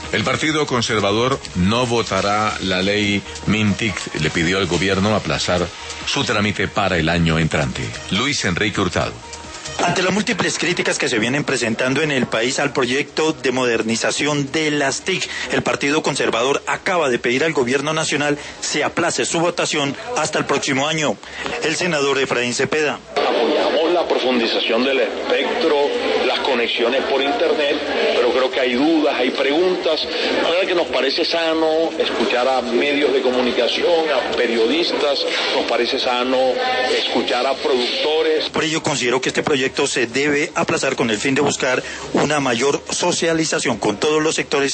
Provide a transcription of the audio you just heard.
El Partido Conservador no votará la ley Mintic. Le pidió al gobierno aplazar su trámite para el año entrante. Luis Enrique Hurtado. Ante las múltiples críticas que se vienen presentando en el país al proyecto de modernización de las TIC, el Partido Conservador acaba de pedir al gobierno nacional se aplace su votación hasta el próximo año. El senador Efraín Cepeda. Apoyamos la profundización del espectro, las conexiones por internet, pero creo que hay dudas, hay preguntas. La verdad que nos parece sano escuchar a medios de comunicación, a periodistas, nos parece sano escuchar a productores. Por ello considero que este proyecto se debe aplazar con el fin de buscar una mayor socialización con todos los sectores